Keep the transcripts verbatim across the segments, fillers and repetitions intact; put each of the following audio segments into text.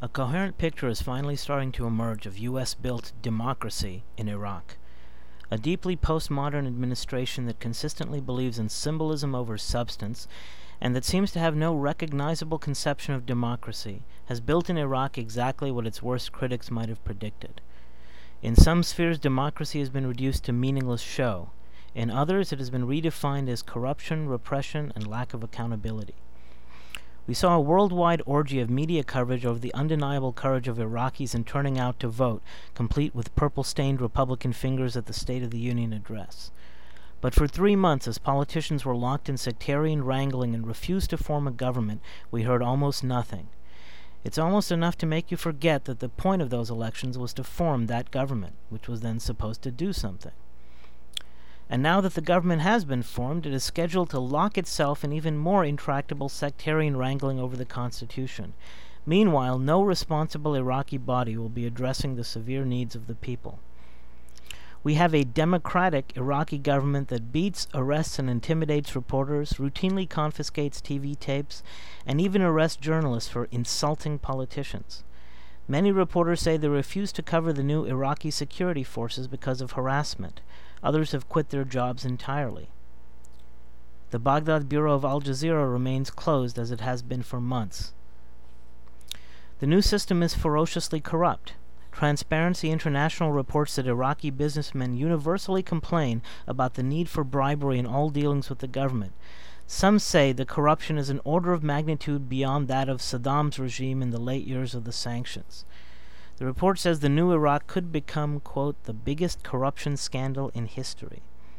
A coherent picture is finally starting to emerge of U S-built democracy in Iraq. A deeply postmodern administration that consistently believes in symbolism over substance and that seems to have no recognizable conception of democracy has built in Iraq exactly what its worst critics might have predicted. In some spheres, democracy has been reduced to meaningless show. In others, it has been redefined as corruption, repression, and lack of accountability. We saw a worldwide orgy of media coverage over the undeniable courage of Iraqis in turning out to vote, complete with purple-stained Republican fingers at the State of the Union address. But for three months, as politicians were locked in sectarian wrangling and refused to form a government, we heard almost nothing. It's almost enough to make you forget that the point of those elections was to form that government, which was then supposed to do something. And now that the government has been formed, it is scheduled to lock itself in even more intractable sectarian wrangling over the Constitution. Meanwhile, no responsible Iraqi body will be addressing the severe needs of the people. We have a democratic Iraqi government that beats, arrests, and intimidates reporters, routinely confiscates T V tapes, and even arrests journalists for insulting politicians. Many reporters say they refuse to cover the new Iraqi security forces because of harassment. Others have quit their jobs entirely. The Baghdad bureau of Al Jazeera remains closed as it has been for months. The new system is ferociously corrupt. Transparency International reports that Iraqi businessmen universally complain about the need for bribery in all dealings with the government. Some say the corruption is an order of magnitude beyond that of Saddam's regime in the late years of the sanctions. The report says the new Iraq could become, quote, the biggest corruption scandal in history.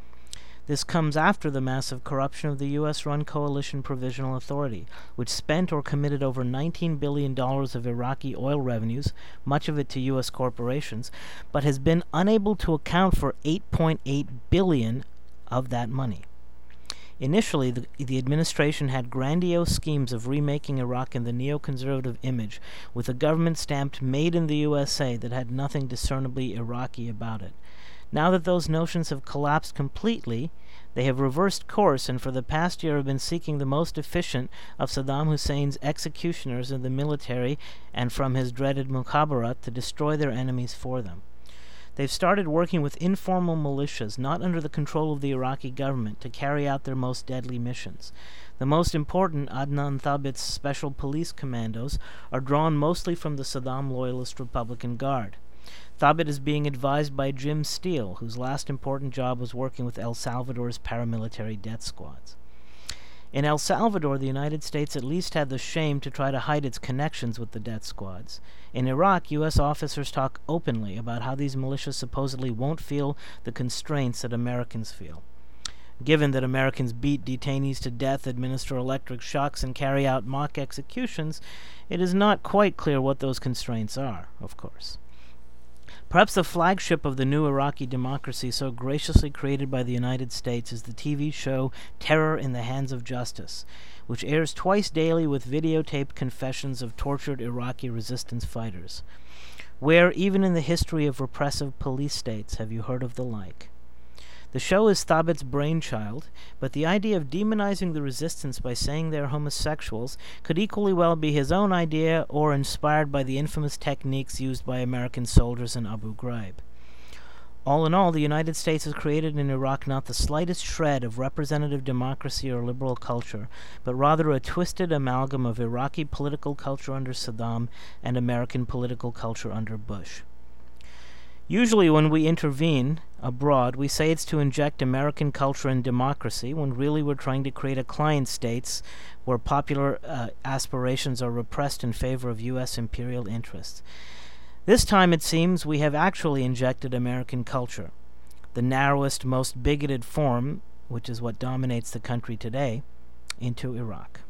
This comes after the massive corruption of the U S-run Coalition Provisional Authority, which spent or committed over nineteen billion dollars of Iraqi oil revenues, much of it to U S corporations, but has been unable to account for eight point eight billion dollars of that money. Initially, the, the administration had grandiose schemes of remaking Iraq in the neoconservative image, with a government stamped Made in the U S A that had nothing discernibly Iraqi about it. Now that those notions have collapsed completely, they have reversed course and for the past year have been seeking the most efficient of Saddam Hussein's executioners in the military and from his dreaded Mukhabarat to destroy their enemies for them. They've started working with informal militias, not under the control of the Iraqi government, to carry out their most deadly missions. The most important, Adnan Thabit's special police commandos, are drawn mostly from the Saddam loyalist Republican Guard. Thabit is being advised by Jim Steele, whose last important job was working with El Salvador's paramilitary death squads. In El Salvador, the United States at least had the shame to try to hide its connections with the death squads. In Iraq, U S officers talk openly about how these militias supposedly won't feel the constraints that Americans feel. Given that Americans beat detainees to death, administer electric shocks, and carry out mock executions, it is not quite clear what those constraints are, of course. Perhaps the flagship of the new Iraqi democracy so graciously created by the United States is the T V show Terror in the Hands of Justice, which airs twice daily with videotaped confessions of tortured Iraqi resistance fighters. Where, even in the history of repressive police states, have you heard of the like? The show is Thabit's brainchild, but the idea of demonizing the resistance by saying they're homosexuals could equally well be his own idea or inspired by the infamous techniques used by American soldiers in Abu Ghraib. All in all, the United States has created in Iraq not the slightest shred of representative democracy or liberal culture, but rather a twisted amalgam of Iraqi political culture under Saddam and American political culture under Bush. Usually when we intervene abroad, we say it's to inject American culture and democracy, when really we're trying to create a client states where popular uh, aspirations are repressed in favor of U S imperial interests. This time, it seems, we have actually injected American culture, the narrowest, most bigoted form, which is what dominates the country today, into Iraq.